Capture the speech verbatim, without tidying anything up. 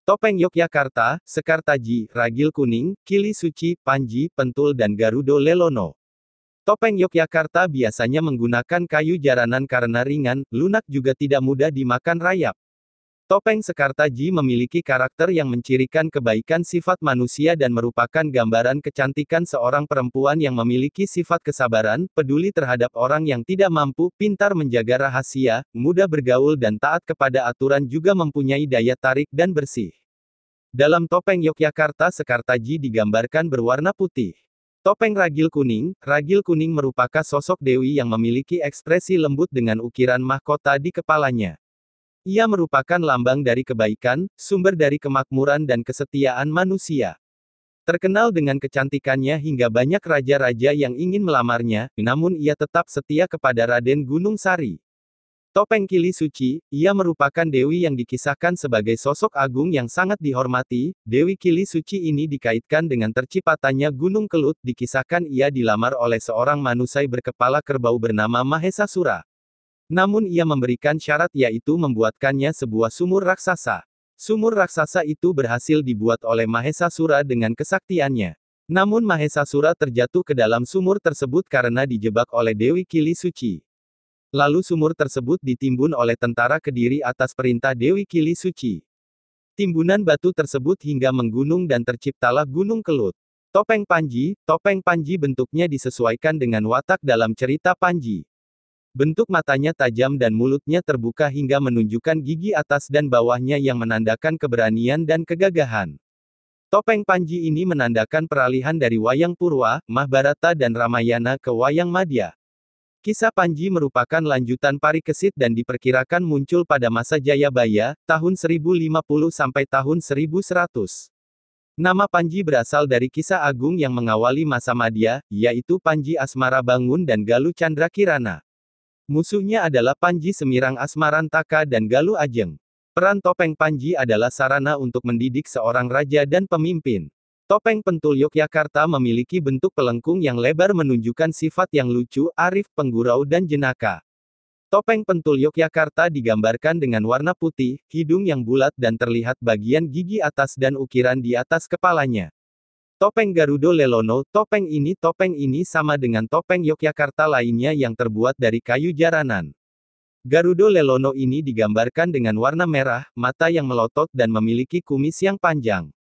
Topeng Yogyakarta, Sekartaji, Ragil Kuning, Kili Suci, Panji, Pentul dan Garudo Lelono. Topeng Yogyakarta biasanya menggunakan kayu jaranan karena ringan, lunak juga tidak mudah dimakan rayap. Topeng Sekartaji memiliki karakter yang mencirikan kebaikan sifat manusia dan merupakan gambaran kecantikan seorang perempuan yang memiliki sifat kesabaran, peduli terhadap orang yang tidak mampu, pintar menjaga rahasia, mudah bergaul dan taat kepada aturan juga mempunyai daya tarik dan bersih. Dalam topeng Yogyakarta Sekartaji digambarkan berwarna putih. Topeng Ragil Kuning, Ragil Kuning merupakan sosok dewi yang memiliki ekspresi lembut dengan ukiran mahkota di kepalanya. Ia merupakan lambang dari kebaikan, sumber dari kemakmuran dan kesetiaan manusia. Terkenal dengan kecantikannya hingga banyak raja-raja yang ingin melamarnya, namun ia tetap setia kepada Raden Gunung Sari. Topeng Kili Suci, ia merupakan dewi yang dikisahkan sebagai sosok agung yang sangat dihormati. Dewi Kili Suci ini dikaitkan dengan terciptanya Gunung Kelut, dikisahkan ia dilamar oleh seorang manusia berkepala kerbau bernama Mahesasura. Namun ia memberikan syarat yaitu membuatkannya sebuah sumur raksasa. Sumur raksasa itu berhasil dibuat oleh Mahesasura dengan kesaktiannya. Namun Mahesasura terjatuh ke dalam sumur tersebut karena dijebak oleh Dewi Kili Suci. Lalu sumur tersebut ditimbun oleh tentara Kediri atas perintah Dewi Kili Suci. Timbunan batu tersebut hingga menggunung dan terciptalah Gunung Kelut. Topeng Panji, topeng Panji bentuknya disesuaikan dengan watak dalam cerita Panji. Bentuk matanya tajam dan mulutnya terbuka hingga menunjukkan gigi atas dan bawahnya yang menandakan keberanian dan kegagahan. Topeng Panji ini menandakan peralihan dari Wayang Purwa, Mahabharata dan Ramayana ke Wayang Madya. Kisah Panji merupakan lanjutan Parikesit dan diperkirakan muncul pada masa Jayabaya, tahun seribu lima puluh sampai tahun seribu seratus. Nama Panji berasal dari kisah agung yang mengawali masa Madya, yaitu Panji Asmara Bangun dan Galuh Chandra Kirana. Musuhnya adalah Panji Semirang Asmarantaka dan Galuh Ajeng. Peran topeng Panji adalah sarana untuk mendidik seorang raja dan pemimpin. Topeng Pentul Yogyakarta memiliki bentuk pelengkung yang lebar menunjukkan sifat yang lucu, arif, penggurau dan jenaka. Topeng Pentul Yogyakarta digambarkan dengan warna putih, hidung yang bulat dan terlihat bagian gigi atas dan ukiran di atas kepalanya. Topeng Garudo Lelono, topeng ini topeng ini sama dengan topeng Yogyakarta lainnya yang terbuat dari kayu jaranan. Garudo Lelono ini digambarkan dengan warna merah, mata yang melotot dan memiliki kumis yang panjang.